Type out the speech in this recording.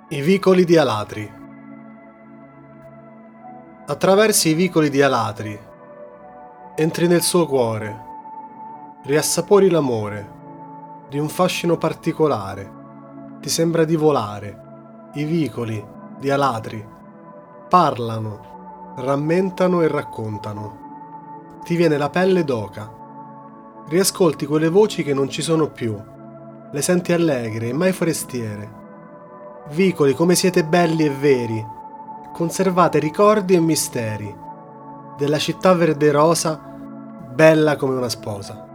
I vicoli di Alatri. Attraversi i vicoli di Alatri, entri nel suo cuore, riassapori l'amore di un fascino particolare, ti sembra di volare. I vicoli di Alatri parlano, rammentano e raccontano. Ti viene la pelle d'oca, riascolti quelle voci che non ci sono più, le senti allegre e mai forestiere. Vicoli, come siete belli e veri, conservate ricordi e misteri della città verde rosa, bella come una sposa.